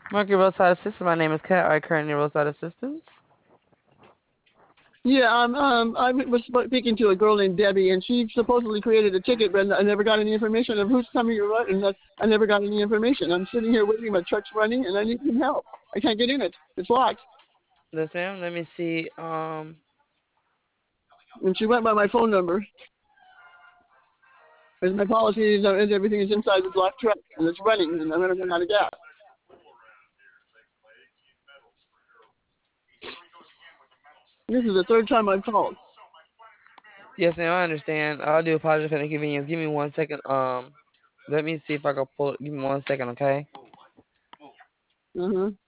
Mercury Roadside Assistance. My name is Kat. Are you currently Roadside Assistance? Yeah, I was speaking to a girl named Debbie, and she supposedly created a ticket, but I never got any information of who's coming or what, and I never got any information. I'm sitting here waiting, my truck's running, and I need some help. I can't get in it. It's locked. Yes, ma'am. Let me see. And she went by my phone number. And my policy is everything is inside the black truck, and it's running, and I'm going to run out of gas. This is the third time I've called. Yes, ma'am. I understand. I do apologize for the inconvenience. Give me 1 second. Let me see if I can pull. Give me 1 second, okay? Uh-huh.